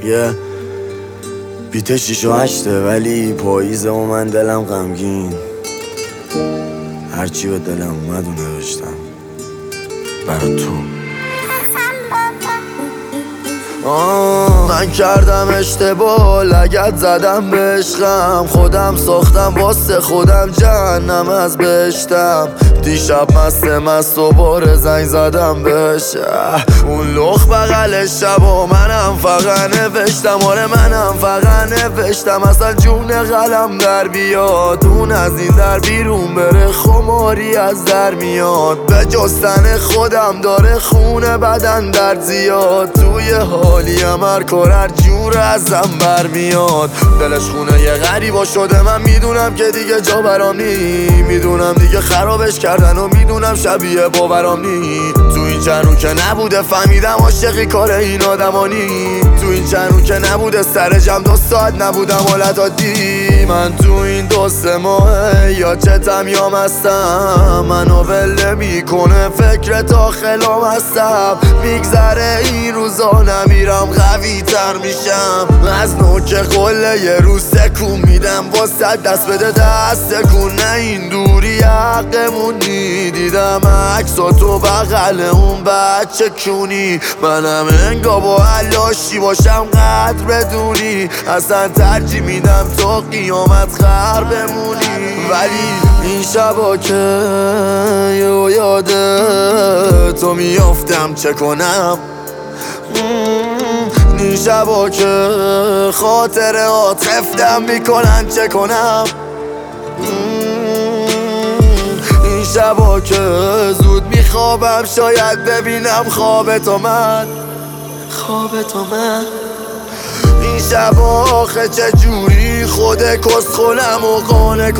یه بیت 6 و 8 ولی پاییزه و من دلم غمگین. هرچی به دلم اومد و نوشتم برا تو. من کردم اشتباه، لگد زدم به عشقم، خودم ساختم واسه خودم جهنم از بهشتم. دیشب مست و بار زنگ زدم بهش، اون لخ بغل شب و منم فقط نوشتم. آره منم فقط نوشتم اصلا جون قلم در بیاد، اون از این در بیرون بره خماری از در میاد. به جستن خودم داره خونه بدن در زیاد، توی حالی هر کار هر جور ازم برمیاد. دلش خونه یه غریبا شده، من میدونم که دیگه جا برام نی، میدونم دیگه خرابش کردن و میدونم شبیه باورام نی. تو این چند رو که نبوده فهمیدم عاشقی کار این آدمانی، تو این چند رو که نبوده سر جمع 2 ساعت نبودم حالت عادی. من تو این 2-3 ماه یا چتم یا مستم، منو ول میکنه فکر داخلم هستم. میگذره این روزا نمیرم قوی تر میشم، از نوک قله یه روز سکون میدم واسه دست بده دست کن. نه این دوری حقمونی، دیدم عکسا تو بغل اون بچه کونی. منم انگا با علاشی باشم قدر بدونی، اصلا ترجیح میدم تا قیامت خر بمونی. ولی این شبا که یاده تو میافتم چه کنم، این شبا که خاطرات خفتم میکنن چه کنم، این شبا که زود میخوابم شاید ببینم خواب تو من. این شبا آخه چجوری خود کسخلم و قانع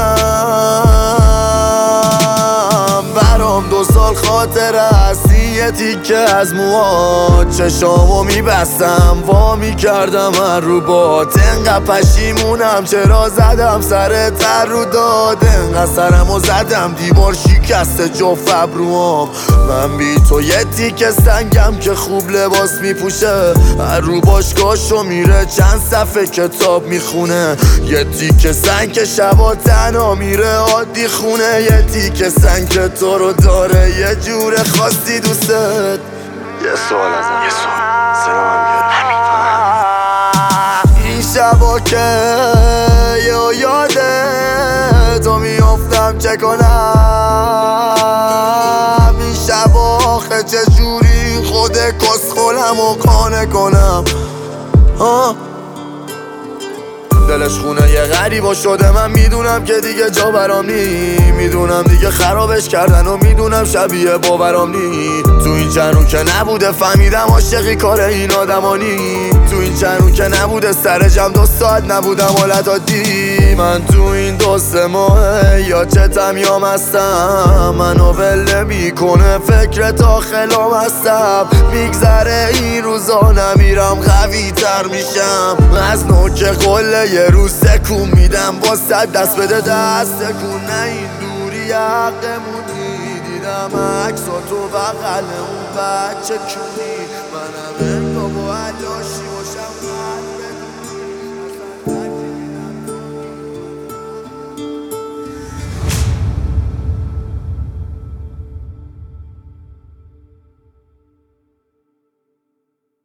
کنم. برام 2 سال خاطره هستی، یه تیکه از موهات چشامو میبستم وا میکردم هر رو بات. انقدر پشیمونم چرا زدم سر تر رو داد، انقدر سرمو زدم دیوار شکست جفت ابروام. من بی تو یه تیکه سنگم که خوب لباس میپوشه، هر رو باشگاهشو میره چند صفحه کتاب میخونه. یه تیکه سنگ که شبا تنها میره عادی خونه، یه تیکه سنگ که تو رو داره یه جور خاصی دوستت. یه سوال ازم، سلام این شبا که یاده تو میافتم چه کنم، این شبا آخه چجوری خود کسخلم و قانع کنم. دلش خونه یه غریبا شده، من میدونم که دیگه جا برام نی، میدونم دیگه خرابش کردن و میدونم شبیه باورام نی. تو این چند رو که نبوده فهمیدم عاشقی کار این آدمانی، تو این چند رو که نبوده سر جمع 2 ساعت نبودم حالت عادی. من تو این 2-3 ماه یا چتم یا مستم، منو ول میکنه فکر داخلم هستم. میگذره این روزا نمیرم قوی تر میشم، از نوک قله یه روز سکون میدم واسه دست بده دست کن. نه این دوری حقمونی، دیدم عکسا تو بغل اون بچه کونی.